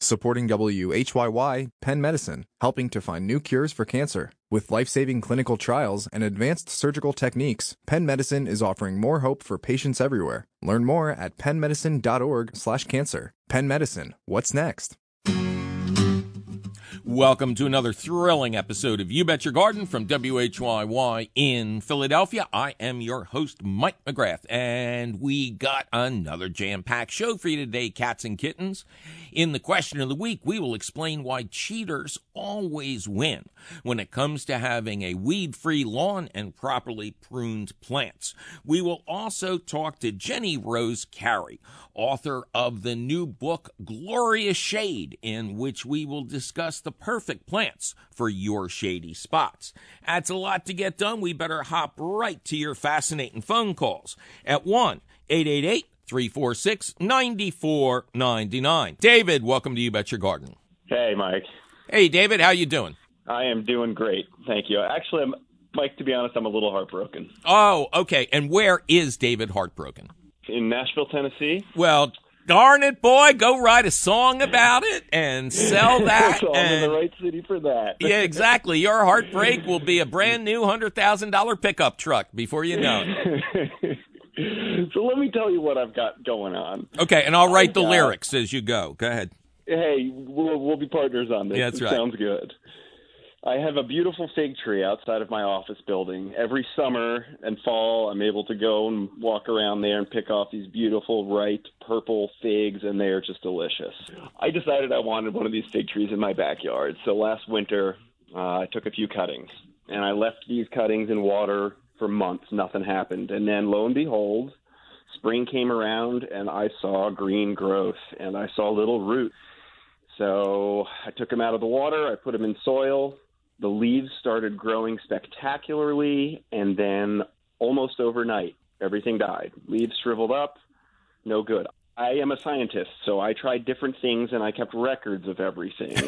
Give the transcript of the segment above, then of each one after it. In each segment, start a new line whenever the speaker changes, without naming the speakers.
Supporting WHYY, Penn Medicine, helping to find new cures for cancer. With life-saving clinical trials and advanced surgical techniques, Penn Medicine is offering more hope for patients everywhere. Learn more at pennmedicine.org/cancer. Penn Medicine, what's next?
Welcome to another thrilling episode of You Bet Your Garden from WHYY in Philadelphia. I am your host, Mike McGrath, and we got another jam-packed show for you today, cats and kittens. In the question of the week, we will explain why cheaters always win when it comes to having a weed-free lawn and properly pruned plants. We will also talk to Jenny Rose Carey, author of the new book, Glorious Shade, in which we will discuss the perfect plants for your shady spots. That's a lot to get done. We better hop right to your fascinating phone calls at 1-888-346-9499. David, welcome to You Bet Your Garden.
Hey, Mike.
Hey, David, how you doing?
I am doing great. Thank you. Actually, Mike, to be honest, I'm a little heartbroken.
Oh, okay. And where is David heartbroken?
In Nashville, Tennessee.
Well, darn it, boy, go write a song about it and sell that.
So I'm in the right city for that.
Yeah, exactly. Your heartbreak will be a brand new $100,000 pickup truck before you know it.
So let me tell you what I've got going on.
Okay, and I'll write the lyrics as you go. Go ahead.
Hey, we'll be partners on this.
Yeah, that's right.
Sounds good. I have a beautiful fig tree outside of my office building. Every summer and fall, I'm able to go and walk around there and pick off these beautiful, ripe, purple figs, and they are just delicious. I decided I wanted one of these fig trees in my backyard. So last winter, I took a few cuttings, and I left these cuttings in water for months. Nothing happened. And then, lo and behold, spring came around, and I saw green growth, and I saw little roots. So I took them out of the water. I put them in soil. The leaves started growing spectacularly, and then almost overnight, everything died. Leaves shriveled up, no good. I am a scientist, so I tried different things, and I kept records of everything.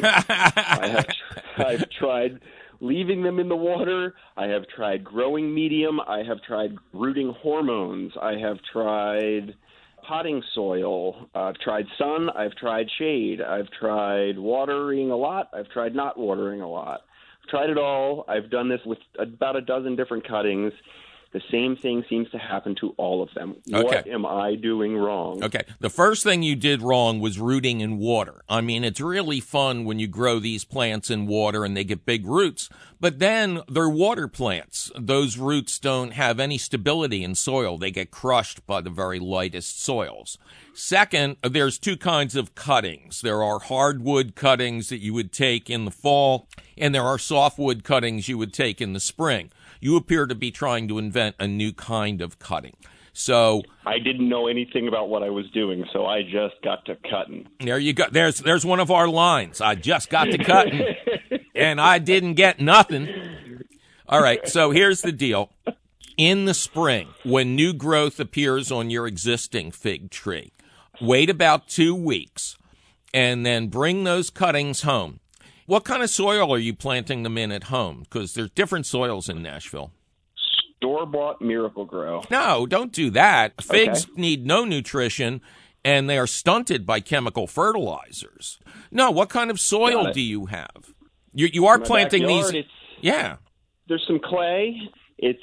I've tried leaving them in the water. I have tried growing medium. I have tried rooting hormones. I have tried potting soil. I've tried sun. I've tried shade. I've tried watering a lot. I've tried not watering a lot. Tried it all. I've done this with about a dozen different cuttings. The same thing seems to happen to all of them.
Okay.
What am I doing wrong?
Okay. The first thing you did wrong was rooting in water. I mean, it's really fun when you grow these plants in water and they get big roots, but then they're water plants. Those roots don't have any stability in soil. They get crushed by the very lightest soils. Second, there's two kinds of cuttings. There are hardwood cuttings that you would take in the fall, and there are softwood cuttings you would take in the spring. You appear to be trying to invent a new kind of cutting. So
I didn't know anything about what I was doing, so I just got to cutting.
There you go. There's one of our lines. I just got to cutting, and I didn't get nothing. All right, so here's the deal. In the spring, when new growth appears on your existing fig tree, wait about 2 weeks, and then bring those cuttings home. What kind of soil are you planting them in at home? Because there's different soils in Nashville.
Store-bought Miracle-Gro.
No, don't do that. Figs need no nutrition, and they are stunted by chemical fertilizers. No, what kind of soil do you have? You are planting these. Yeah.
There's some clay. It's,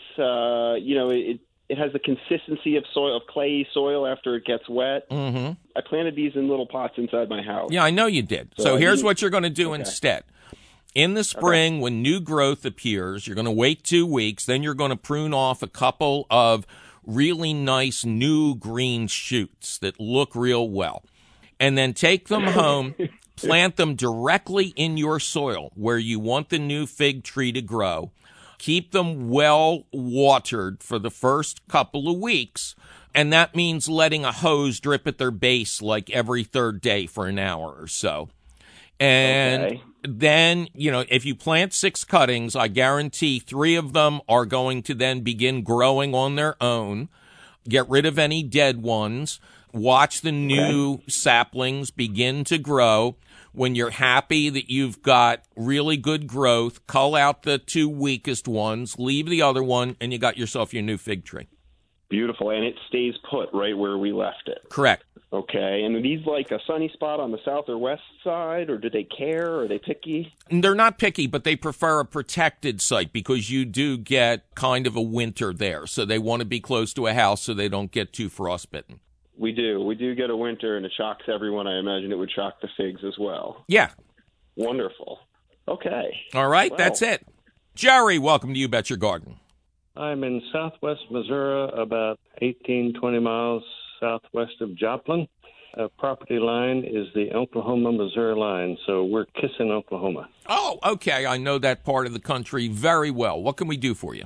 it has the consistency of soil, of clayey soil after it gets wet.
Mm-hmm.
I planted these in little pots inside my house.
Yeah, I know you did. So here's what you're going to do instead. In the spring, when new growth appears, you're going to wait 2 weeks. Then you're going to prune off a couple of really nice new green shoots that look real well. And then take them home, plant them directly in your soil where you want the new fig tree to grow. Keep them well watered for the first couple of weeks, and that means letting a hose drip at their base like every third day for an hour or so. And then, if you plant 6 cuttings, I guarantee 3 of them are going to then begin growing on their own. Get rid of any dead ones. Watch the new saplings begin to grow. When you're happy that you've got really good growth, cull out the 2 weakest ones, leave the other one, and you got yourself your new fig tree.
Beautiful, and it stays put right where we left it.
Correct.
Okay, and are these like a sunny spot on the south or west side, or do they care? Are they picky?
They're not picky, but they prefer a protected site because you do get kind of a winter there. So they want to be close to a house so they don't get too frostbitten.
We do. We do get a winter, and it shocks everyone. I imagine it would shock the figs as well.
Yeah.
Wonderful. Okay.
All right,
Well,
that's it. Jerry, welcome to You Bet Your Garden.
I'm in southwest Missouri, about 18, 20 miles southwest of Joplin. Property line is the Oklahoma-Missouri line, so we're kissing Oklahoma.
Oh, okay. I know that part of the country very well. What can we do for you?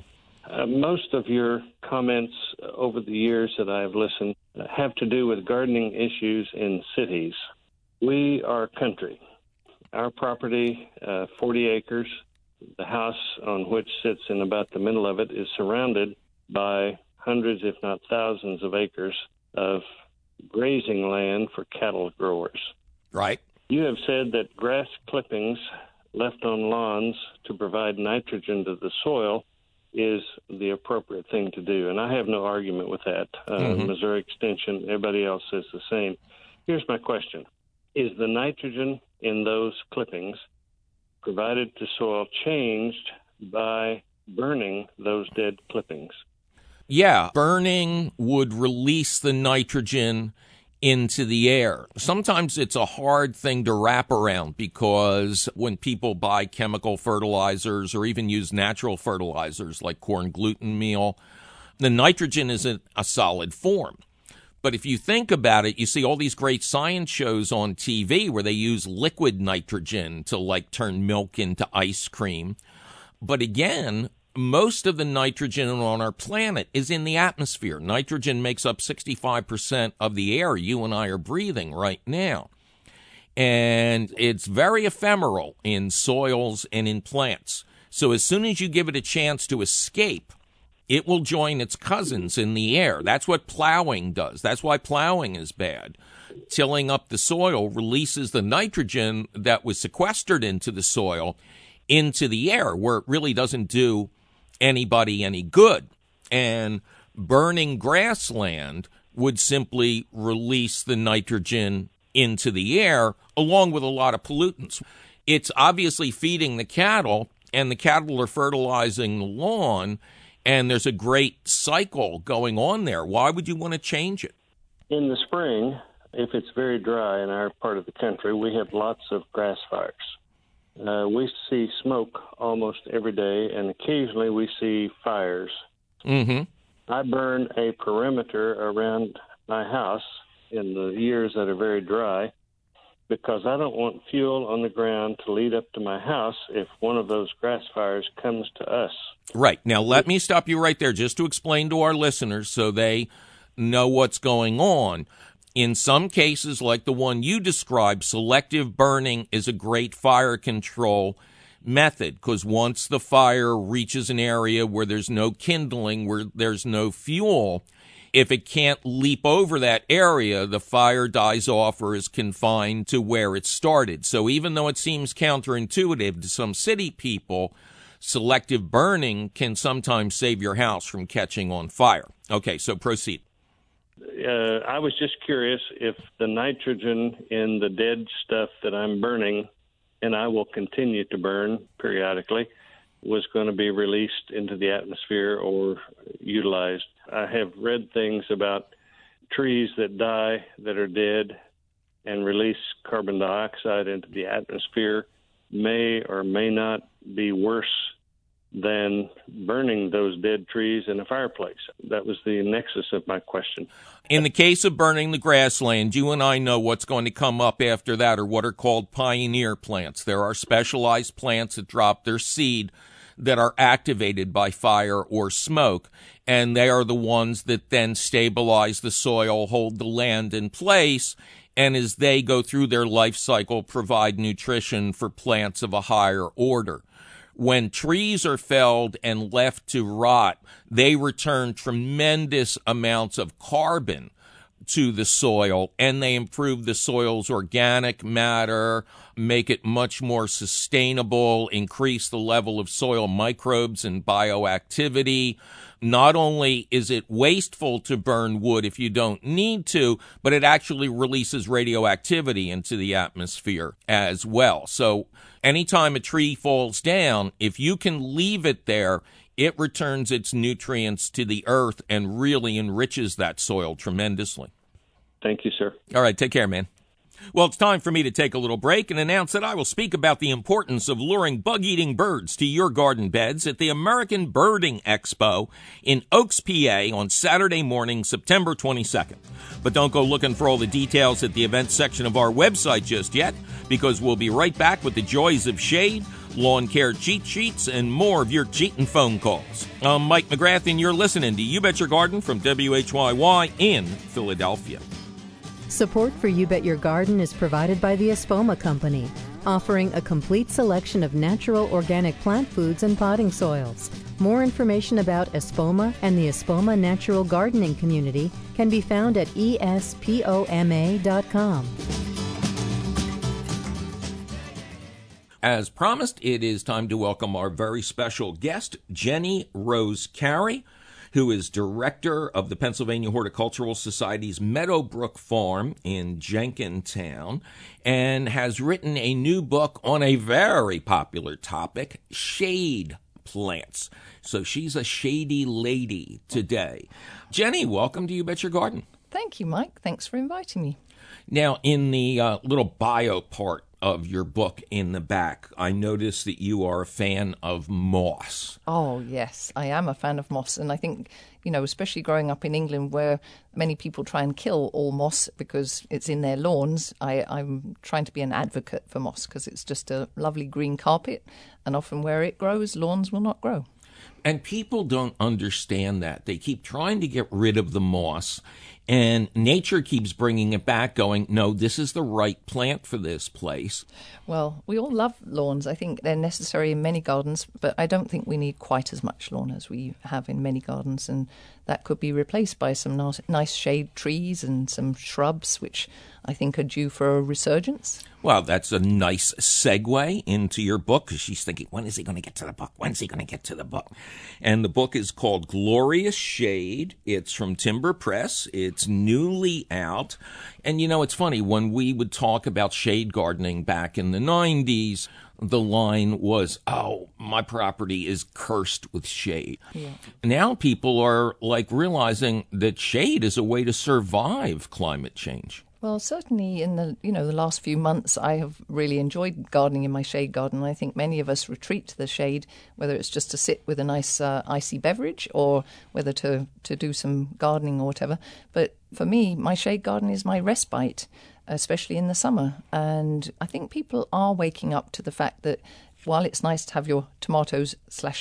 Most of your comments over the years that I've listened have to do with gardening issues in cities. We are country. Our property, 40 acres, the house on which sits in about the middle of it is surrounded by hundreds, if not thousands, of acres of grazing land for cattle growers.
Right.
You have said that grass clippings left on lawns to provide nitrogen to the soil is the appropriate thing to do, and I have no argument with that. Missouri Extension, everybody else says the same. Here's my question. Is the nitrogen in those clippings provided to soil changed by burning those dead clippings?
Yeah, burning would release the nitrogen into the air. Sometimes it's a hard thing to wrap around because when people buy chemical fertilizers or even use natural fertilizers like corn gluten meal, the nitrogen isn't a solid form. But if you think about it, you see all these great science shows on TV where they use liquid nitrogen to like turn milk into ice cream. But again, most of the nitrogen on our planet is in the atmosphere. Nitrogen makes up 65% of the air you and I are breathing right now. And it's very ephemeral in soils and in plants. So as soon as you give it a chance to escape, it will join its cousins in the air. That's what plowing does. That's why plowing is bad. Tilling up the soil releases the nitrogen that was sequestered into the soil into the air, where it really doesn't do anybody any good. And burning grassland would simply release the nitrogen into the air along with a lot of pollutants. It's obviously feeding the cattle, and the cattle are fertilizing the lawn, and there's a great cycle going on there. Why would you want to change it?
In the spring, if it's very dry in our part of the country, we have lots of grass fires. We see smoke almost every day, and occasionally we see fires.
Mm-hmm.
I burn a perimeter around my house in the years that are very dry because I don't want fuel on the ground to lead up to my house if one of those grass fires comes to us.
Right. Now, let me stop you right there just to explain to our listeners so they know what's going on. In some cases, like the one you described, selective burning is a great fire control method because once the fire reaches an area where there's no kindling, where there's no fuel, if it can't leap over that area, the fire dies off or is confined to where it started. So even though it seems counterintuitive to some city people, selective burning can sometimes save your house from catching on fire. Okay, so proceed.
I was just curious if the nitrogen in the dead stuff that I'm burning, and I will continue to burn periodically, was going to be released into the atmosphere or utilized. I have read things about trees that die, that are dead, and release carbon dioxide into the atmosphere may or may not be worse than burning those dead trees in a fireplace. That was the nexus of my question.
In the case of burning the grassland, you and I know what's going to come up after that are what are called pioneer plants. There are specialized plants that drop their seed that are activated by fire or smoke, and they are the ones that then stabilize the soil, hold the land in place, and as they go through their life cycle, provide nutrition for plants of a higher order. When trees are felled and left to rot, they return tremendous amounts of carbon, to the soil, and they improve the soil's organic matter, make it much more sustainable, increase the level of soil microbes and bioactivity. Not only is it wasteful to burn wood if you don't need to, but it actually releases radioactivity into the atmosphere as well. So anytime a tree falls down, if you can leave it there, it returns its nutrients to the earth and really enriches that soil tremendously.
Thank you, sir.
All right, take care, man. Well, it's time for me to take a little break and announce that I will speak about the importance of luring bug-eating birds to your garden beds at the American Birding Expo in Oaks, PA on Saturday morning, September 22nd. But don't go looking for all the details at the events section of our website just yet, because we'll be right back with the joys of shade, lawn care cheat sheets, and more of your cheating phone calls. I'm Mike McGrath, and you're listening to You Bet Your Garden from WHYY in Philadelphia.
Support for You Bet Your Garden is provided by the Espoma Company, offering a complete selection of natural organic plant foods and potting soils. More information about Espoma and the Espoma Natural Gardening Community can be found at espoma.com.
As promised, it is time to welcome our very special guest, Jenny Rose Carey, who is director of the Pennsylvania Horticultural Society's Meadowbrook Farm in Jenkintown, and has written a new book on a very popular topic, shade plants. So she's a shady lady today. Jenny, welcome to You Bet Your Garden.
Thank you, Mike. Thanks for inviting me.
Now, in the little bio part of your book in the back, I noticed that you are a fan of moss.
Oh, yes, I am a fan of moss. And I think, especially growing up in England where many people try and kill all moss because it's in their lawns, I'm trying to be an advocate for moss because it's just a lovely green carpet. And often where it grows, lawns will not grow.
And people don't understand that. They keep trying to get rid of the moss, and nature keeps bringing it back, going, no, this is the right plant for this place.
Well, we all love lawns. I think they're necessary in many gardens, but I don't think we need quite as much lawn as we have in many gardens, and that could be replaced by some nice shade trees and some shrubs, which I think are due for a resurgence.
Well, that's a nice segue into your book, because she's thinking, when is he going to get to the book? When's he going to get to the book? And the book is called Glorious Shade. It's from Timber Press. It's newly out. And, it's funny, when we would talk about shade gardening back in the 90s, the line was, oh, my property is cursed with shade. Yeah. Now people are realizing that shade is a way to survive climate change.
Well, certainly in the last few months, I have really enjoyed gardening in my shade garden. I think many of us retreat to the shade, whether it's just to sit with a nice icy beverage or whether to do some gardening or whatever. But for me, my shade garden is my respite, especially in the summer. And I think people are waking up to the fact that while it's nice to have your tomatoes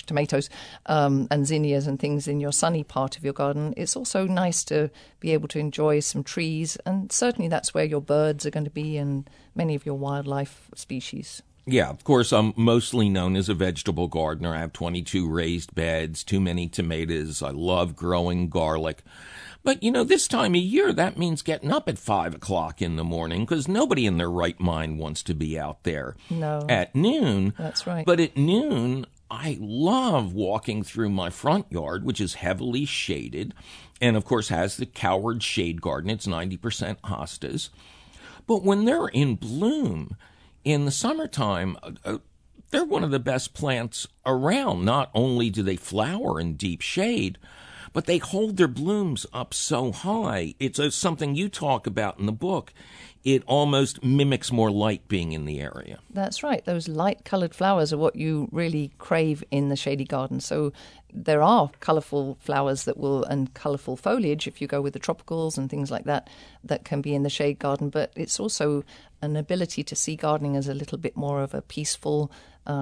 and zinnias and things in your sunny part of your garden, it's also nice to be able to enjoy some trees. And certainly that's where your birds are going to be and many of your wildlife species.
Yeah, of course, I'm mostly known as a vegetable gardener. I have 22 raised beds, too many tomatoes. I love growing garlic. But, this time of year, that means getting up at 5 o'clock in the morning because nobody in their right mind wants to be out there at noon.
That's right.
But at noon, I love walking through my front yard, which is heavily shaded and, of course, has the Coward Shade Garden. It's 90% hostas. But when they're in bloom in the summertime, they're one of the best plants around. Not only do they flower in deep shade, but they hold their blooms up so high. It's something you talk about in the book. It almost mimics more light being in the area.
That's right. Those light-coloured flowers are what you really crave in the shady garden. So there are colourful flowers and colourful foliage, if you go with the tropicals and things like that can be in the shade garden. But it's also an ability to see gardening as a little bit more of a peaceful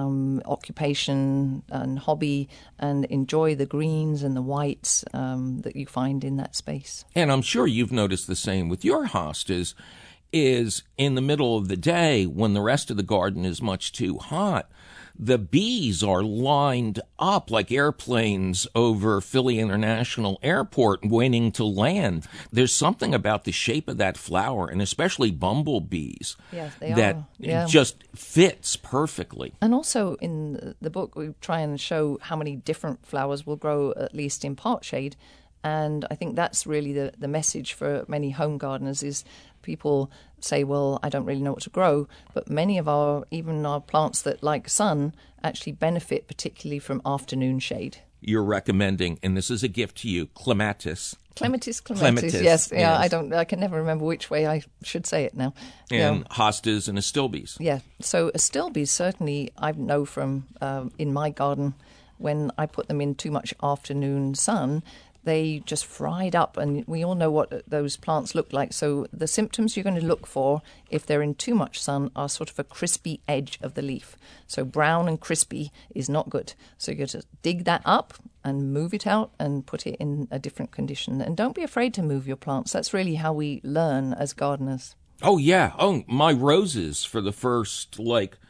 occupation and hobby, and enjoy the greens and the whites that you find in that space.
And I'm sure you've noticed the same with your hostas. is in the middle of the day when the rest of the garden is much too hot, the bees are lined up like airplanes over Philly International Airport waiting to land. There's something about the shape of that flower, and especially bumblebees, that just fits perfectly.
And also in the book, we try and show how many different flowers will grow, at least in part shade. And I think that's really the message for many home gardeners is people say, well, I don't really know what to grow. But many of our plants that like sun actually benefit particularly from afternoon shade.
You're recommending, and this is a gift to you, clematis.
Clematis,
Clematis,
yes. Yeah, I can never remember which way I should say it now.
And hostas and astilbes.
Yeah, so astilbes certainly I know from in my garden, when I put them in too much afternoon sun, they just fried up, and we all know what those plants look like. So the symptoms you're going to look for if they're in too much sun are sort of a crispy edge of the leaf. So brown and crispy is not good. So you got to dig that up and move it out and put it in a different condition. And don't be afraid to move your plants. That's really how we learn as gardeners.
Oh, yeah. Oh, my roses for the first,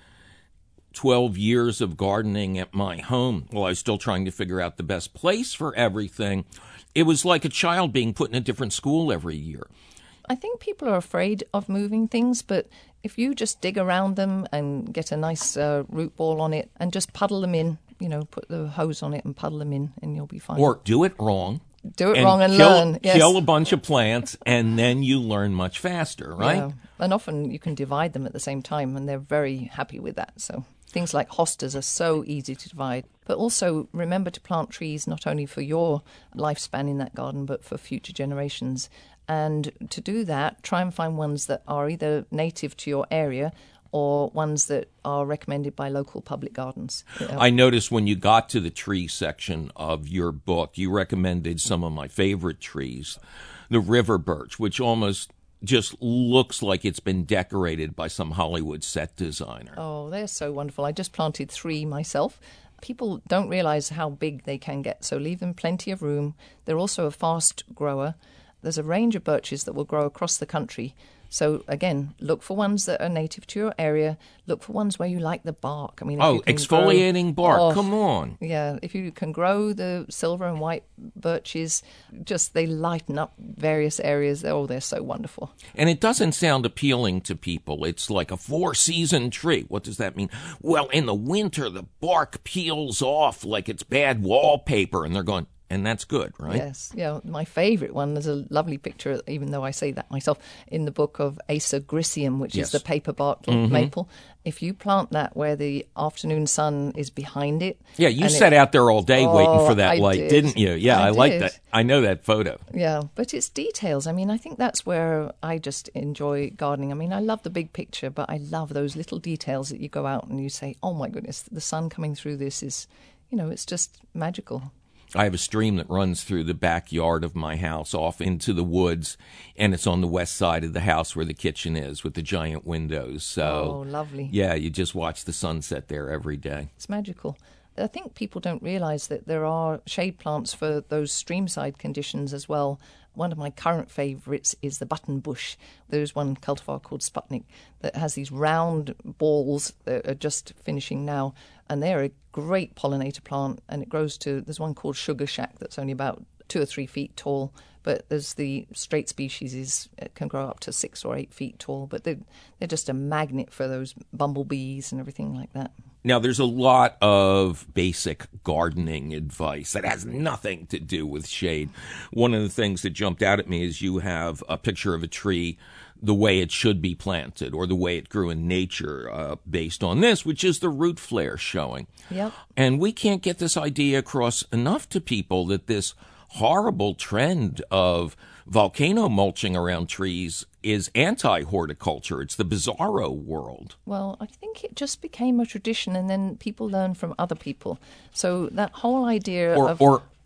12 years of gardening at my home, while I was still trying to figure out the best place for everything, it was like a child being put in a different school every year.
I think people are afraid of moving things, but if you just dig around them and get a nice root ball on it and just puddle them in, put the hose on it and puddle them in, and you'll be fine.
Or do it wrong.
Do it wrong and learn. Yes.
Kill a bunch of plants, and then you learn much faster, right?
Yeah. And often you can divide them at the same time, and they're very happy with that, so... Things like hostas are so easy to divide. But also remember to plant trees not only for your lifespan in that garden, but for future generations. And to do that, try and find ones that are either native to your area or ones that are recommended by local public gardens.
I noticed when you got to the tree section of your book, you recommended some of my favorite trees, the river birch, which almost just looks like it's been decorated by some Hollywood set designer.
Oh, they're so wonderful. I just planted 3 myself. People don't realize how big they can get, so leave them plenty of room. They're also a fast grower. There's a range of birches that will grow across the country. So, again, look for ones that are native to your area. Look for ones where you like the bark.
Exfoliating bark. Oh, come on.
Yeah, if you can grow the silver and white birches, they lighten up various areas. Oh, they're so wonderful.
And it doesn't sound appealing to people. It's like a 4-season tree. What does that mean? Well, in the winter, the bark peels off like it's bad wallpaper, and they're going... And that's good, right?
Yes. Yeah, my favourite one, there's a lovely picture, even though I say that myself, in the book of Acer grisseum, which is the paper bark maple. If you plant that where the afternoon sun is behind it...
Yeah, you sat out there all day waiting for that light, didn't you? Yeah, I like that. I know that photo.
Yeah, but it's details. I think that's where I just enjoy gardening. I love the big picture, but I love those little details that you go out and you say, oh my goodness, the sun coming through this is, it's just magical.
I have a stream that runs through the backyard of my house off into the woods, and it's on the west side of the house where the kitchen is with the giant windows. So,
oh, lovely.
Yeah, you just watch the sunset there every day.
It's magical. I think people don't realize that there are shade plants for those streamside conditions as well. One of my current favourites is the button bush. There's one cultivar called Sputnik that has these round balls that are just finishing now, and they're a great pollinator plant, and it grows to, there's one called Sugar Shack that's only about 2 or 3 feet tall, but there's the straight species can grow up to 6 or 8 feet tall, but they're just a magnet for those bumblebees and everything like that.
Now, there's a lot of basic gardening advice that has nothing to do with shade. One of the things that jumped out at me is you have a picture of a tree the way it should be planted or the way it grew in nature based on this, which is the root flare showing.
Yep.
And we can't get this idea across enough to people that this horrible trend of volcano mulching around trees is anti-horticulture. It's the bizarro world.
Well, I think it just became a tradition, and then people learn from other people. So that whole idea
or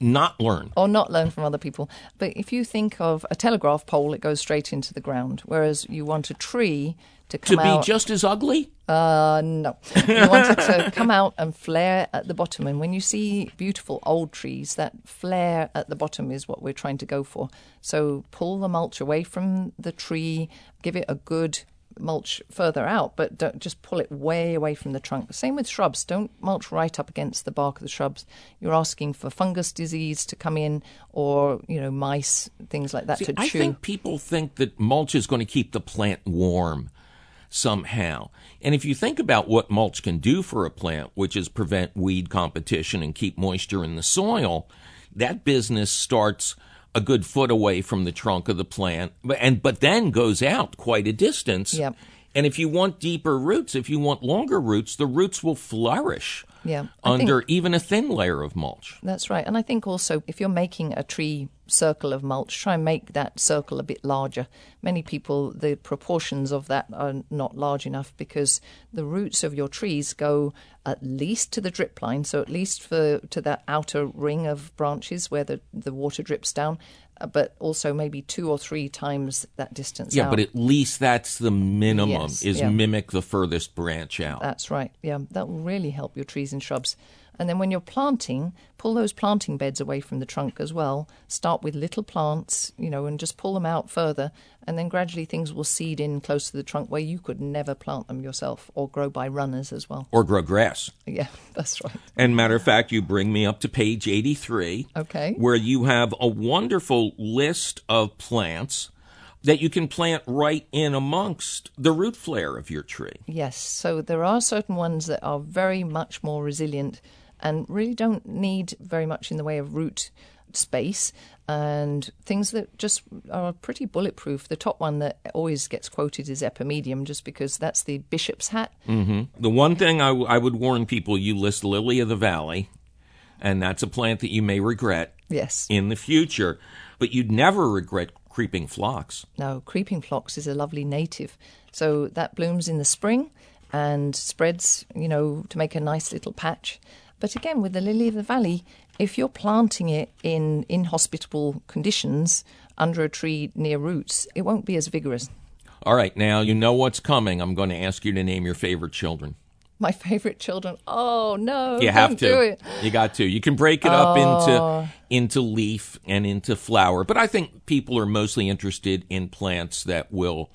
not learn.
Or not learn from other people. But if you think of a telegraph pole, it goes straight into the ground, whereas you want a tree to come out...
To be just as ugly?
No. You want it to come out and flare at the bottom. And when you see beautiful old trees, that flare at the bottom is what we're trying to go for. So pull the mulch away from the tree, give it a good mulch further out, but don't just pull it way away from the trunk. Same with shrubs. Don't mulch right up against the bark of the shrubs. You're asking for fungus disease to come in, or mice, things like that to chew.
I think people think that mulch is going to keep the plant warm somehow. And if you think about what mulch can do for a plant, which is prevent weed competition and keep moisture in the soil, that business starts a good foot away from the trunk of the plant, but then goes out quite a distance.
Yep.
And if you want deeper roots, if you want longer roots, the roots will flourish under even a thin layer of mulch.
That's right. And I think also if you're making a tree circle of mulch, try and make that circle a bit larger. Many people, the proportions of that are not large enough because the roots of your trees go at least to the drip line, so at least to that outer ring of branches where the water drips down, but also maybe 2 or 3 times that distance out.
Yeah, but at least that's the minimum, mimic the furthest branch out.
That's right. Yeah, that will really help your trees and shrubs. And then when you're planting, pull those planting beds away from the trunk as well. Start with little plants, and just pull them out further. And then gradually things will seed in close to the trunk where you could never plant them yourself, or grow by runners as well.
Or grow grass.
Yeah, that's right.
And matter of fact, you bring me up to page 83.
Okay.
Where you have a wonderful list of plants that you can plant right in amongst the root flare of your tree.
Yes, so there are certain ones that are very much more resilient and really don't need very much in the way of root space, and things that just are pretty bulletproof. The top one that always gets quoted is Epimedium, just because that's the bishop's hat.
Mm-hmm. The one thing I would warn people, you list Lily of the Valley, and that's a plant that you may regret in the future, but you'd never regret creeping phlox.
No, creeping phlox is a lovely native. So that blooms in the spring and spreads, to make a nice little patch. But again, with the lily of the valley, if you're planting it in inhospitable conditions under a tree near roots, it won't be as vigorous.
All right, now you know what's coming. I'm going to ask you to name your favorite children.
My favorite children? Oh, no.
You have to.
Do it.
You got to. You can break it up into leaf and into flower. But I think people are mostly interested in plants that will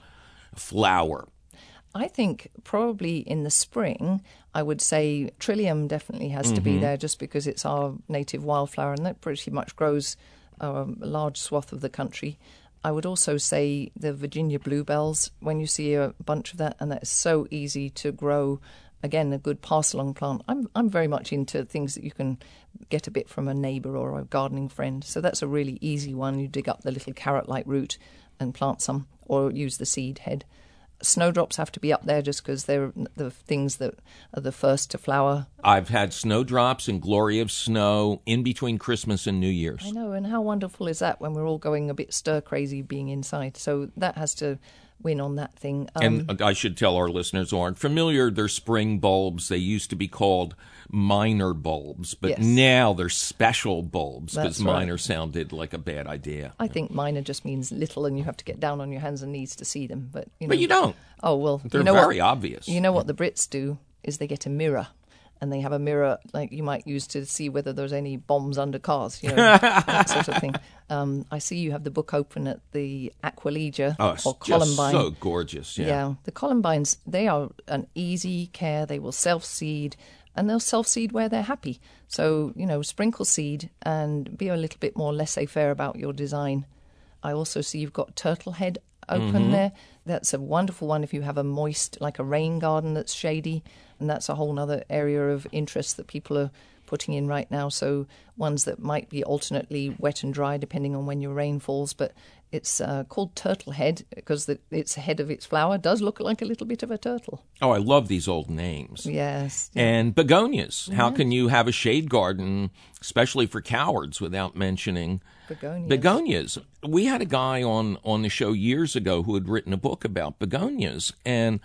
flower.
I think probably in the spring, I would say Trillium definitely has to be there, just because it's our native wildflower and that pretty much grows a large swath of the country. I would also say the Virginia bluebells, when you see a bunch of that, and that's so easy to grow. Again, a good pass-along plant. I'm very much into things that you can get a bit from a neighbour or a gardening friend. So that's a really easy one. You dig up the little carrot-like root and plant some, or use the seed head. Snowdrops have to be up there just because they're the things that are the first to flower.
I've had snowdrops and glory of snow in between Christmas and New Year's.
I know, and how wonderful is that when we're all going a bit stir-crazy being inside? So that has to win on that thing.
And I should tell our listeners who aren't familiar, they're spring bulbs. They used to be called minor bulbs, but now they're special bulbs because minor sounded like a bad idea.
I think minor just means little, and you have to get down on your hands and knees to see them. But
you don't.
Oh, well.
They're very obvious.
You know what the Brits do is they get a mirror. And they have a mirror like you might use to see whether there's any bombs under cars, that sort of thing. I see you have the book open at the Aquilegia or Columbine.
So gorgeous,
Yeah, the Columbines, they are an easy care. They will self-seed, and they'll self-seed where they're happy. So, sprinkle seed and be a little bit more laissez-faire about your design. I also see you've got turtle head open there. That's a wonderful one if you have a moist, like a rain garden that's shady. And that's a whole other area of interest that people are putting in right now. So ones that might be alternately wet and dry depending on when your rain falls. But it's called turtle head because its head of its flower does look like a little bit of a turtle.
Oh, I love these old names.
Yes. Yeah.
And begonias. How can you have a shade garden, especially for cowards, without mentioning begonias? We had a guy on the show years ago who had written a book about begonias, and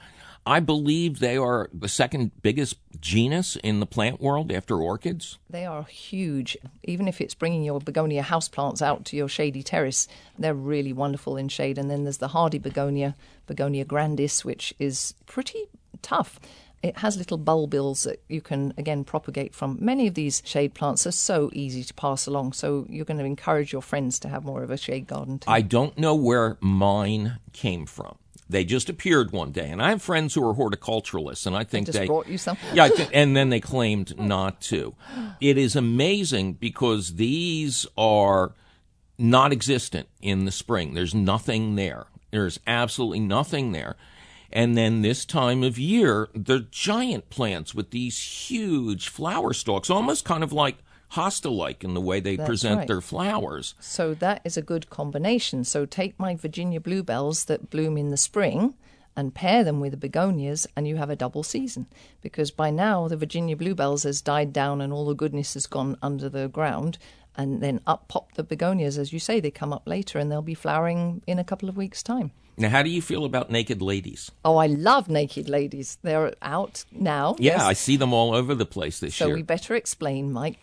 I believe they are the second biggest genus in the plant world after orchids.
They are huge. Even if it's bringing your begonia houseplants out to your shady terrace, they're really wonderful in shade. And then there's the hardy begonia, Begonia grandis, which is pretty tough. It has little bulbils that you can, again, propagate from. Many of these shade plants are so easy to pass along, so you're going to encourage your friends to have more of a shade garden too.
I don't know where mine came from. They just appeared one day, and I have friends who are horticulturalists, and I think
they just brought you some.
Yeah, and then they claimed not to. It is amazing because these are not existent in the spring. There's nothing there. There's absolutely nothing there. And then this time of year, they're giant plants with these huge flower stalks, almost kind of like hosta-like in the way they present their flowers.
So that is a good combination. So take my Virginia bluebells that bloom in the spring and pair them with the begonias, and you have a double season. Because by now the Virginia bluebells has died down and all the goodness has gone under the ground, and then up pop the begonias. As you say, they come up later and they'll be flowering in a couple of weeks' time.
Now, how do you feel about naked ladies?
Oh, I love naked ladies. They're out now.
Yeah,
yes.
I see them all over the place this year.
So we better explain, Mike.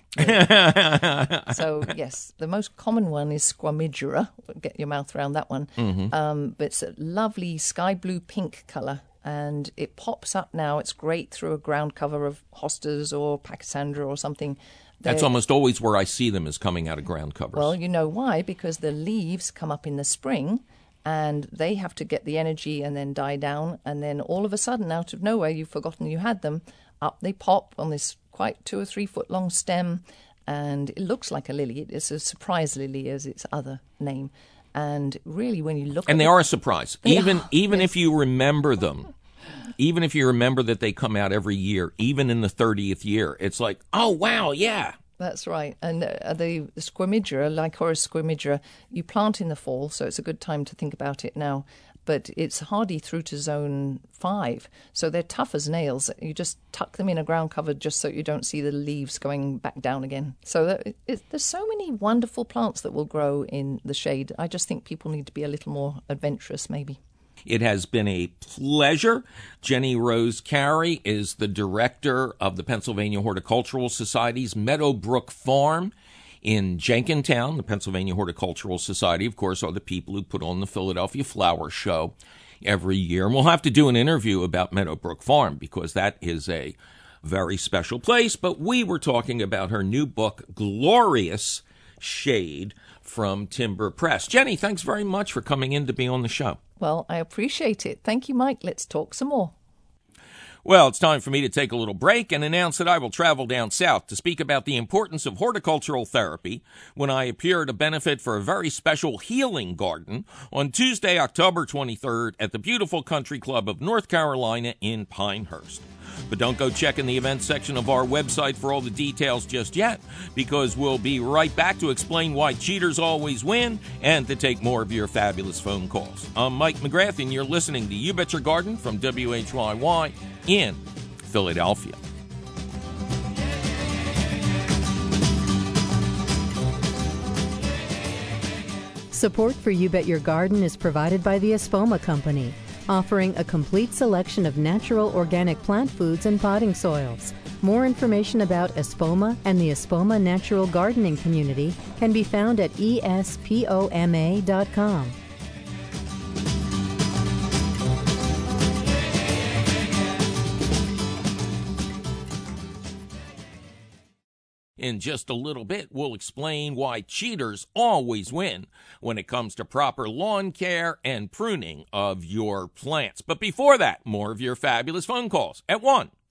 So, yes, the most common one is squamigera. Get your mouth around that one. Mm-hmm. But it's a lovely sky blue pink colour, and it pops up now. It's great through a ground cover of hostas or pachysandra or something.
That's almost always where I see them, is coming out of ground covers.
Well, you know why? Because the leaves come up in the spring, and they have to get the energy and then die down, and then all of a sudden, out of nowhere, you've forgotten you had them, up they pop on this quite 2 or 3 foot long stem, and it looks like a lily. It's a surprise lily as its other name. And really, when you look
and
at
they are a surprise, even
yes.
if you remember them. Even if you remember that they come out every year, even in the 30th year, it's like, oh, wow, yeah.
That's right. And the squamigera, Lycoris squamigera, you plant in the fall, so it's a good time to think about it now. But it's hardy through to zone 5, so they're tough as nails. You just tuck them in a ground cover just so you don't see the leaves going back down again. So there's so many wonderful plants that will grow in the shade. I just think people need to be a little more adventurous, maybe.
It has been a pleasure. Jenny Rose Carey is the director of the Pennsylvania Horticultural Society's Meadowbrook Farm in Jenkintown. The Pennsylvania Horticultural Society, of course, are the people who put on the Philadelphia Flower Show every year. And we'll have to do an interview about Meadowbrook Farm because that is a very special place. But we were talking about her new book, Glorious Shade, from Timber Press. Jenny, thanks very much for coming in to be on the show.
Well, I appreciate it. Thank you, Mike. Let's talk some more.
Well, it's time for me to take a little break and announce that I will travel down south to speak about the importance of horticultural therapy when I appear at a benefit for a very special healing garden on Tuesday, October 23rd at the beautiful Country Club of North Carolina in Pinehurst. But don't go checking the events section of our website for all the details just yet, because we'll be right back to explain why cheaters always win and to take more of your fabulous phone calls. I'm Mike McGrath, and you're listening to You Bet Your Garden from WHYY in Philadelphia.
Support for You Bet Your Garden is provided by the Espoma Company, offering a complete selection of natural organic plant foods and potting soils. More information about Espoma and the Espoma Natural Gardening Community can be found at espoma.com.
In just a little bit, we'll explain why cheaters always win when it comes to proper lawn care and pruning of your plants. But before that, more of your fabulous phone calls at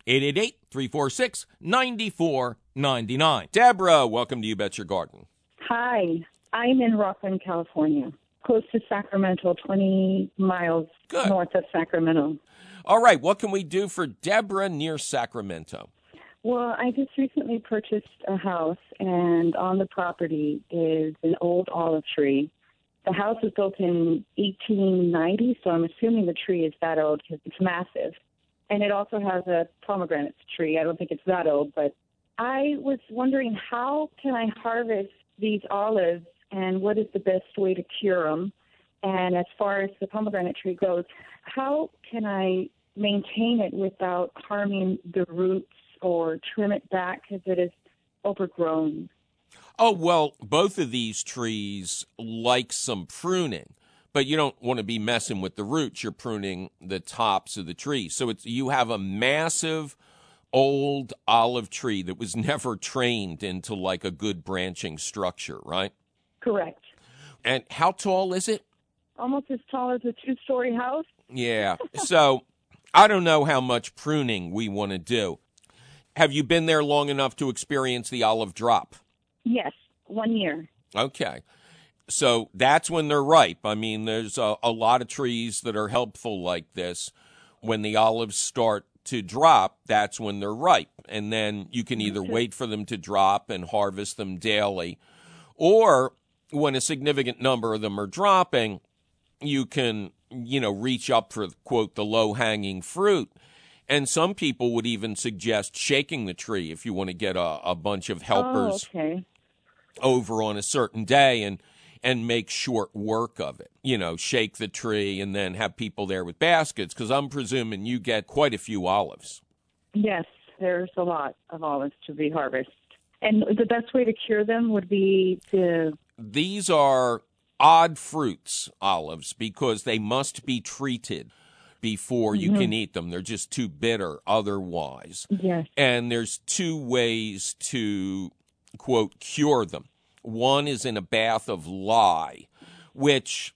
1-888-346-9499. Deborah, welcome to You Bet Your Garden.
Hi, I'm in Rockland, California, close to Sacramento, 20 miles north of Sacramento.
All right, what can we do for Deborah near Sacramento?
Well, I just recently purchased a house, and on the property is an old olive tree. The house was built in 1890, so I'm assuming the tree is that old because it's massive. And it also has a pomegranate tree. I don't think it's that old, but I was wondering, how can I harvest these olives, and what is the best way to cure them? And as far as the pomegranate tree goes, how can I maintain it without harming the roots or trim it back because it is overgrown?
Oh, well, both of these trees like some pruning, but you don't want to be messing with the roots. You're pruning the tops of the tree. So you have a massive old olive tree that was never trained into like a good branching structure, right?
Correct.
And how tall is it?
Almost as tall as a 2-story house.
Yeah. So I don't know how much pruning we want to do. Have you been there long enough to experience the olive drop?
Yes, 1 year.
Okay. So that's when they're ripe. I mean, there's a lot of trees that are helpful like this. When the olives start to drop, that's when they're ripe. And then you can either wait for them to drop and harvest them daily, or when a significant number of them are dropping, you can, reach up for, quote, the low-hanging fruit. And some people would even suggest shaking the tree if you want to get a bunch of helpers over on a certain day and make short work of it. Shake the tree and then have people there with baskets, because I'm presuming you get quite a few olives.
Yes, there's a lot of olives to be harvested. And the best way to cure them would be to...
These are odd fruits, olives, because they must be treated before you can eat them. They're just too bitter otherwise.
Yes.
And there's two ways to, quote, cure them. One is in a bath of lye, which,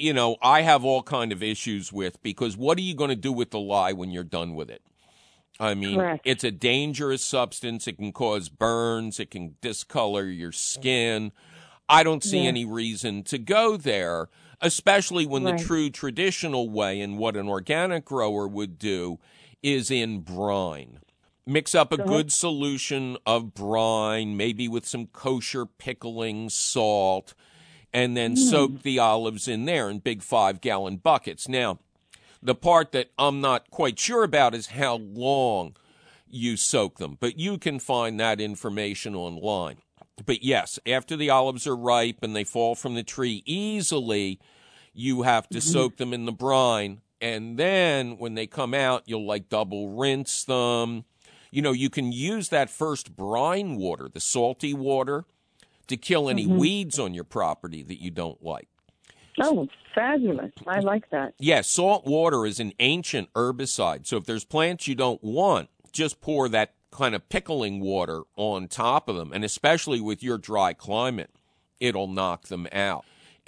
I have all kind of issues with, because what are you going to do with the lye when you're done with it? I mean,
Correct.
It's a dangerous substance. It can cause burns. It can discolor your skin. I don't see any reason to go there, especially when the true traditional way and what an organic grower would do is in brine. Mix up a good solution of brine, maybe with some kosher pickling salt, and then soak the olives in there in big 5-gallon buckets. Now, the part that I'm not quite sure about is how long you soak them, but you can find that information online. But yes, after the olives are ripe and they fall from the tree easily, you have to soak them in the brine. And then when they come out, you'll double rinse them. You can use that first brine water, the salty water, to kill any weeds on your property that you don't like.
Oh, fabulous. I like that.
Yeah, salt water is an ancient herbicide. So if there's plants you don't want, just pour that kind of pickling water on top of them. And especially with your dry climate, it'll knock them out.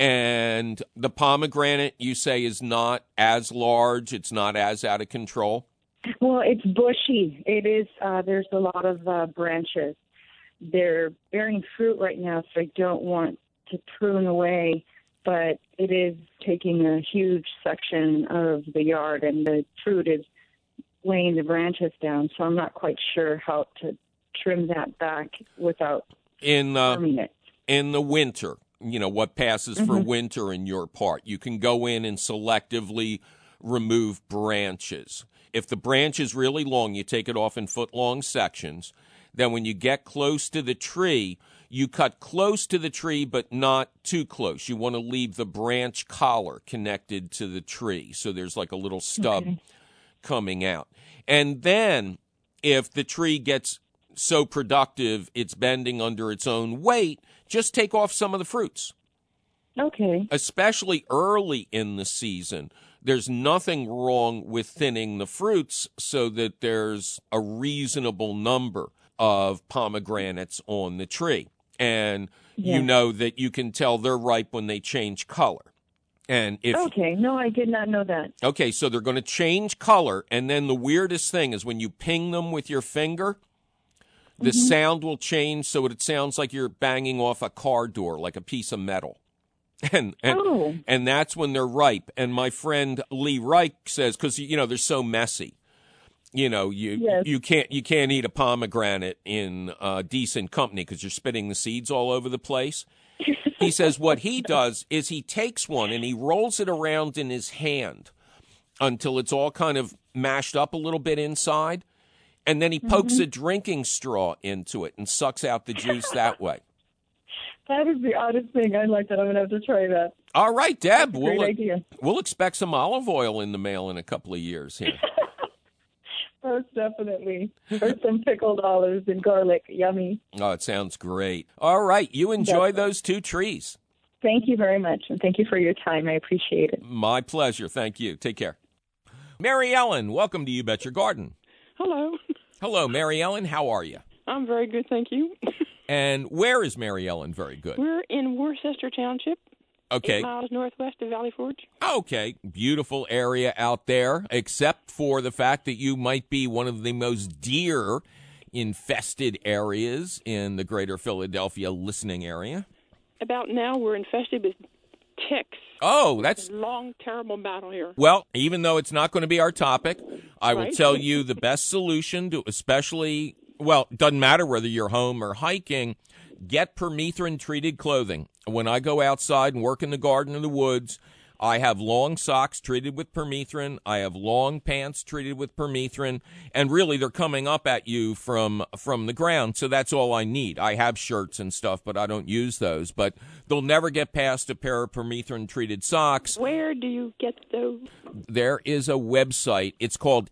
And the pomegranate, you say, is not as large. It's not as out of control.
Well, it's bushy. It is. There's a lot of branches. They're bearing fruit right now, so I don't want to prune away, but it is taking a huge section of the yard, and the fruit is weighing the branches down, so I'm not quite sure how to trim that back without harming it.
In the winter, what passes for winter in your part, you can go in and selectively remove branches. If the branch is really long, you take it off in foot-long sections. Then when you get close to the tree, you cut close to the tree, but not too close. You want to leave the branch collar connected to the tree, so there's like a little stub coming out. And then if the tree gets so productive it's bending under its own weight, just take off some of the fruits.
Okay.
Especially early in the season. There's nothing wrong with thinning the fruits so that there's a reasonable number of pomegranates on the tree. And you know that you can tell they're ripe when they change color. And
okay, no, I did not know that.
Okay, so they're going to change color, and then the weirdest thing is when you ping them with your finger, the sound will change so it sounds like you're banging off a car door, like a piece of metal. And that's when they're ripe. And my friend Lee Reich says, because they're so messy, you can't eat a pomegranate in decent company because you're spitting the seeds all over the place. He says what he does is he takes one and he rolls it around in his hand until it's all kind of mashed up a little bit inside, and then he pokes a drinking straw into it and sucks out the juice that way.
That is the oddest thing. I like that. I'm going to have to try that.
All right, Deb.
Great idea.
We'll expect some olive oil in the mail in a couple of years here.
Most definitely. Or some pickled olives and garlic. Yummy.
Oh, it sounds great. All right. You enjoy those 2 trees.
Thank you very much, and thank you for your time. I appreciate it.
My pleasure. Thank you. Take care. Mary Ellen, welcome to You Bet Your Garden.
Hello.
Hello, Mary Ellen. How are you?
I'm very good, thank you.
And where is Mary Ellen very good?
We're in Worcester Township,
Okay.
8 miles northwest of Valley Forge.
Okay. Beautiful area out there, except for the fact that you might be one of the most deer-infested areas in the greater Philadelphia listening area.
About now, we're infested with ticks.
Oh, that's
It's a long, terrible battle here.
well, even though it's not going to be our topic, I will
Right.
tell you the best solution to especially, well, it doesn't matter whether you're home or hiking, get permethrin-treated clothing. When I go outside and work in the garden or the woods, I have long socks treated with permethrin. I have long pants treated with permethrin. And really, they're coming up at you from the ground, so that's all I need. I have shirts and stuff, but I don't use those. But they'll never get past a pair of permethrin-treated socks.
Where do you get those?
There is a website. It's called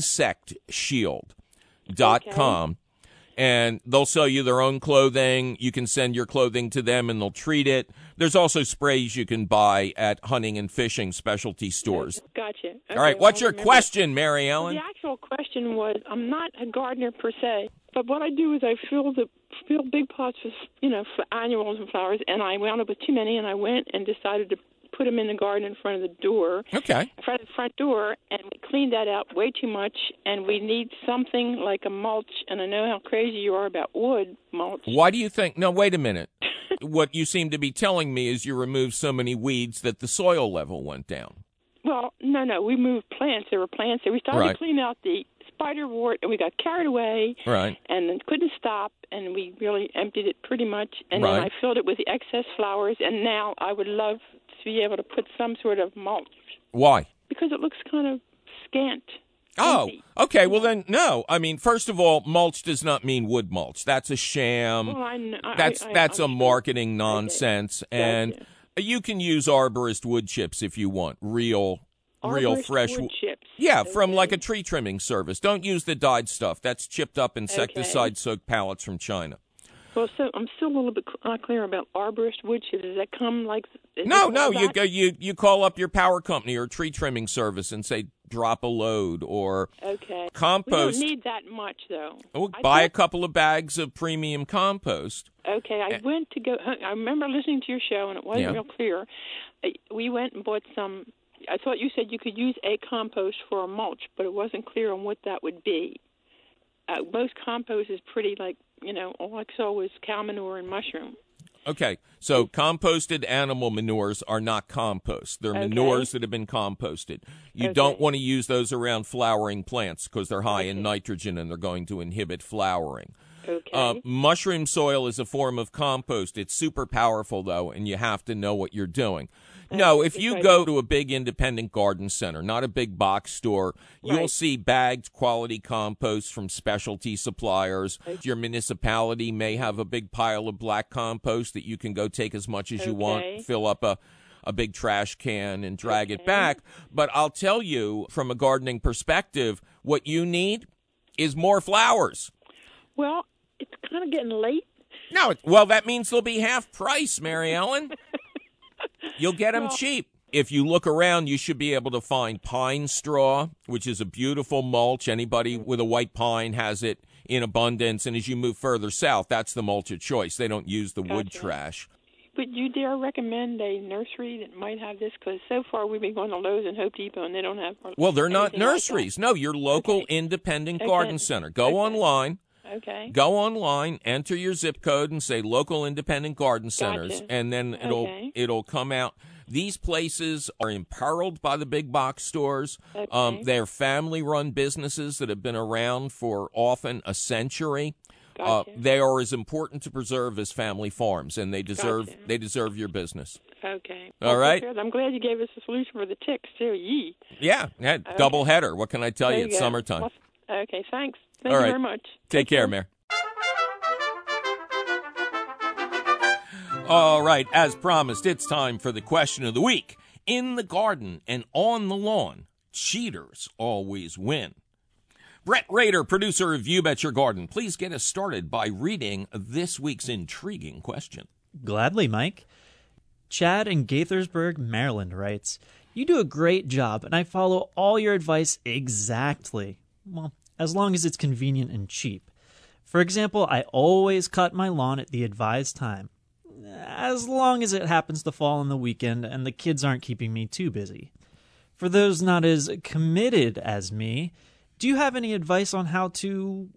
InsectShield.com. And they'll sell you their own clothing. You can send your clothing to them, and they'll treat it. There's also sprays you can buy at hunting and fishing specialty stores.
Gotcha. Okay,
All right, what's
I'll
your
remember.
question, Mary
Well,
Ellen?
the actual question was, I'm not a gardener per se, but what I do is I fill big pots with, for annuals and flowers, and I wound up with too many, and I went and decided to put them in the garden in front of the door.
Okay.
In front of the front door, and we cleaned that out way too much, and we need something like a mulch, and I know how crazy you are about wood mulch.
Why do you think? No, wait a minute. What you seem to be telling me is you removed so many weeds that the soil level went down.
Well, no, we moved plants. There were plants there. We started
Right.
to clean out the spiderwort, and we got carried away,
Right.
and then couldn't stop, and we really emptied it pretty much, and
Right.
then I filled it with the excess flowers, and now I would love to be able to put some sort of mulch,
Why?
because it looks kind of scant.
Oh,
empty.
okay. Well, then, no. I mean, first of all, mulch does not mean wood mulch. That's a sham.
Well, I know.
That's a
I'm sure.
marketing nonsense. And you can use arborist wood chips if you want, real
Arborist
fresh
wood chips.
Yeah, from
Okay.
like a tree trimming service. Don't use the dyed stuff. That's chipped up insecticide-soaked pallets from China.
Well, so I'm still a little bit not clear about arborist wood chips. Does that come like?
No. You call up your power company or tree trimming service and say drop a load or
Okay.
compost.
We don't need that much though.
Oh, buy a couple of bags of premium compost.
Okay, I went to go. I remember listening to your show, and it wasn't
Yeah.
real clear. We went and bought some. I thought you said you could use a compost for a mulch, but it wasn't clear on what that would be. Most compost is pretty all I saw was cow manure and mushroom.
Okay, so composted animal manures are not compost. They're
Okay.
manures that have been composted. You
Okay.
don't want to use those around flowering plants because they're high in nitrogen and they're going to inhibit flowering.
Okay.
Mushroom soil is a form of compost. It's super powerful, though, and you have to know what you're doing. No, if you go to a big independent garden center, not a big box store, you'll
Right.
see bagged quality compost from specialty suppliers. Your municipality may have a big pile of black compost that you can go take as much as you want,
Okay.
fill up a big trash can and drag it back. But I'll tell you, from a gardening perspective, what you need is more flowers.
Well, it's kind of getting late.
No, well, that means they'll be half price, Mary Ellen. You'll get them cheap. If you look around, you should be able to find pine straw, which is a beautiful mulch. Anybody with a white pine has it in abundance. And as you move further south, that's the mulch of choice. They don't use the wood
Gotcha.
trash.
But you dare recommend a nursery that might have this? Because so far we've been going to Lowe's and Hope Depot, and they don't have.
Well, they're not
anything like
nurseries. No, your local
Okay.
independent
Okay.
garden center. Go
Okay.
online.
that. Okay.
Go online, enter your zip code, and say local independent garden centers,
Gotcha.
and then
Okay.
it'll come out. These places are imperiled by the big box stores.
Okay.
They're family-run businesses that have been around for often a century.
Gotcha.
They are as important to preserve as family farms, and they deserve
Gotcha.
your business.
Okay.
All right.
I'm glad you gave us a solution for the ticks too. Yee.
Yeah, double header. What can I tell
There
you?
you
It's
go.
summertime.
Well, okay. Thanks. Thank
All
you
right.
very much.
Take care, Mayor. All right, as promised, it's time for the question of the week. In the garden and on the lawn, cheaters always win. Brett Rader, producer of You Bet Your Garden, please get us started by reading this week's intriguing question.
Gladly, Mike. Chad in Gaithersburg, Maryland writes, "You do a great job, and I follow all your advice exactly. Well, as long as it's convenient and cheap. For example, I always cut my lawn at the advised time, as long as it happens to fall on the weekend and the kids aren't keeping me too busy. For those not as committed as me, do you have any advice on how to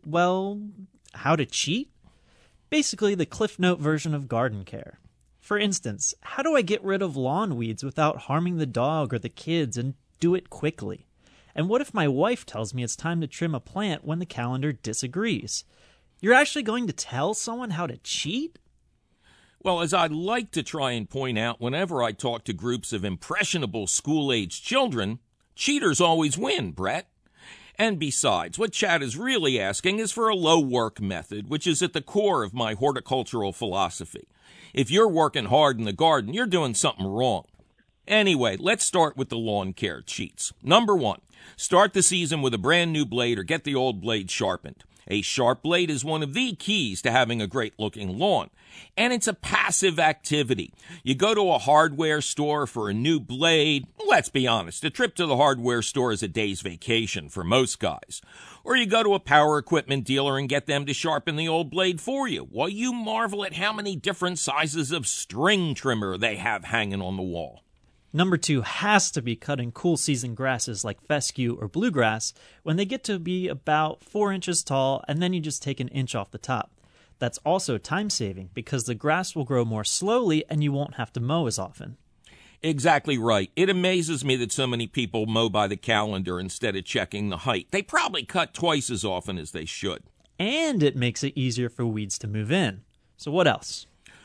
cheat? Basically the Cliff Note version of garden care. For instance, how do I get rid of lawn weeds without harming the dog or the kids and do it quickly? And what if my wife tells me it's time to trim a plant when the calendar disagrees? You're actually going to tell someone how to cheat?"
Well, as I like to try and point out whenever I talk to groups of impressionable school-age children, cheaters always win, Brett. And besides, what Chad is really asking is for a low-work method, which is at the core of my horticultural philosophy. If you're working hard in the garden, you're doing something wrong. Anyway, let's start with the lawn care cheats. Number 1, start the season with a brand new blade or get the old blade sharpened. A sharp blade is one of the keys to having a great-looking lawn, and it's a passive activity. You go to a hardware store for a new blade. Let's be honest, a trip to the hardware store is a day's vacation for most guys. Or you go to a power equipment dealer and get them to sharpen the old blade for you, while you marvel at how many different sizes of string trimmer they have hanging on the wall.
Number 2 has to be cutting cool season grasses like fescue or bluegrass when they get to be about 4 inches tall, and then you just take an inch off the top. That's also time-saving because the grass will grow more slowly and you won't have to mow as often.
Exactly right. It amazes me that so many people mow by the calendar instead of checking the height. They probably cut twice as often as they should.
And it makes it easier for weeds to move in. So what else?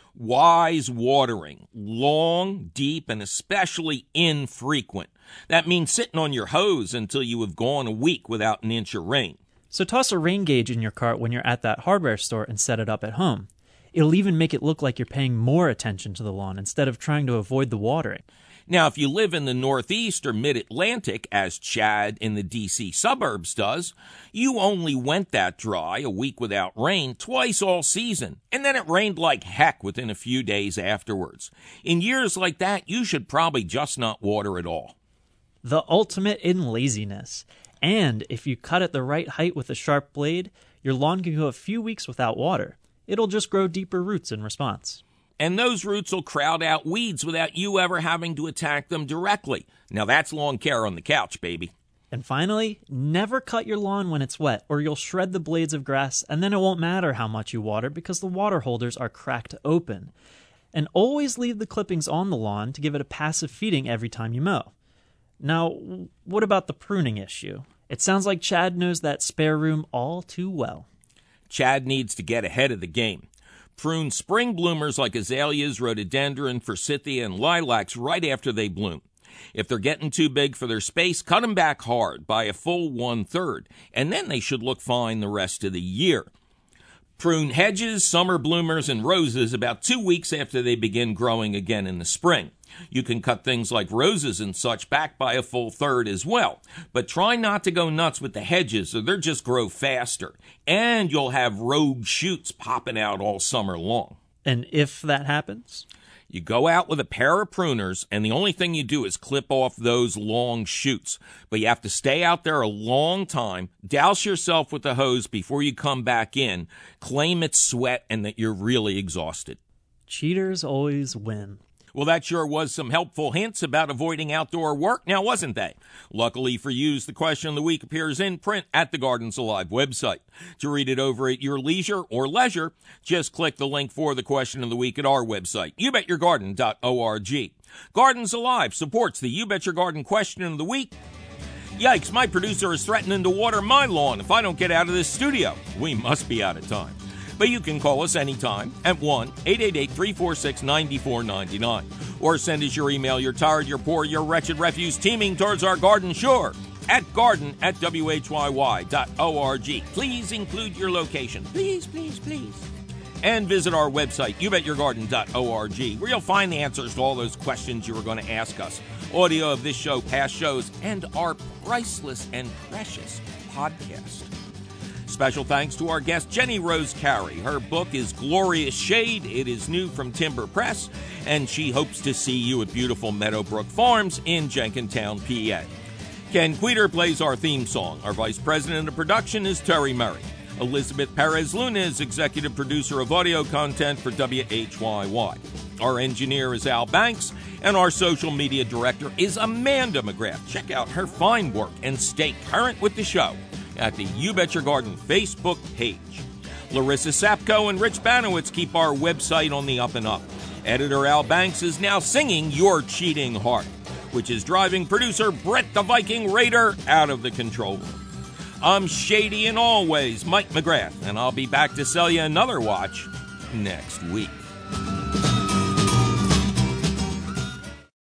Wise watering, long, deep, and especially infrequent. That means sitting on your hose until you have gone a week without an inch of rain.
So toss a rain gauge in your cart when you're at that hardware store and set it up at home. It'll even make it look like you're paying more attention to the lawn instead of trying to avoid the watering.
Now, if you live in the Northeast or Mid-Atlantic, as Chad in the D.C. suburbs does, you only went that dry, a week without rain, twice all season, and then it rained like heck within a few days afterwards. In years like that, you should probably just not water at all.
The ultimate in laziness. And if you cut at the right height with a sharp blade, your lawn can go a few weeks without water. It'll just grow deeper roots in response.
And those roots will crowd out weeds without you ever having to attack them directly. Now that's lawn care on the couch, baby.
And finally, never cut your lawn when it's wet, or you'll shred the blades of grass, and then it won't matter how much you water because the water holders are cracked open. And always leave the clippings on the lawn to give it a passive feeding every time you mow. Now, what about the pruning issue? It sounds like Chad knows that spare room all too well.
Chad needs to get ahead of the game. Prune spring bloomers like azaleas, rhododendron, forsythia, and lilacs right after they bloom. If they're getting too big for their space, cut them back hard by a full 1/3, and then they should look fine the rest of the year. Prune hedges, summer bloomers, and roses about 2 weeks after they begin growing again in the spring. You can cut things like roses and such back by a full 1/3 as well. But try not to go nuts with the hedges or they'll just grow faster. And you'll have rogue shoots popping out all summer long.
And if that happens?
You go out with a pair of pruners, and the only thing you do is clip off those long shoots. But you have to stay out there a long time, douse yourself with the hose before you come back in, claim it's sweat and that you're really exhausted.
Cheaters always win.
Well, that sure was some helpful hints about avoiding outdoor work, now wasn't they? Luckily for you, the question of the week appears in print at the Gardens Alive website. To read it over at your leisure or leisure, just click the link for the question of the week at our website, youbetyourgarden.org. Gardens Alive supports the You Bet Your Garden question of the week. Yikes, my producer is threatening to water my lawn if I don't get out of this studio. We must be out of time. But you can call us anytime at 1-888-346-9499. Or send us your email, you're tired, you're poor, your wretched refuse teeming towards our garden shore at garden@whyy.org. Please include your location. Please, please, please. And visit our website, youbetyourgarden.org, where you'll find the answers to all those questions you were going to ask us. Audio of this show, past shows, and our priceless and precious podcast. Special thanks to our guest, Jenny Rose Carey. Her book is Glorious Shade. It is new from Timber Press, and she hopes to see you at beautiful Meadowbrook Farms in Jenkintown, PA. Ken Queter plays our theme song. Our vice president of production is Terry Murray. Elizabeth Perez Luna is executive producer of audio content for WHYY. Our engineer is Al Banks, and our social media director is Amanda McGrath. Check out her fine work and stay current with the show at the You Bet Your Garden Facebook page. Larissa Sapko and Rich Banowitz keep our website on the up and up. Editor Al Banks is now singing Your Cheating Heart, which is driving producer Brett the Viking Raider out of the control room. I'm shady in all ways, Mike McGrath, and I'll be back to sell you another watch next week.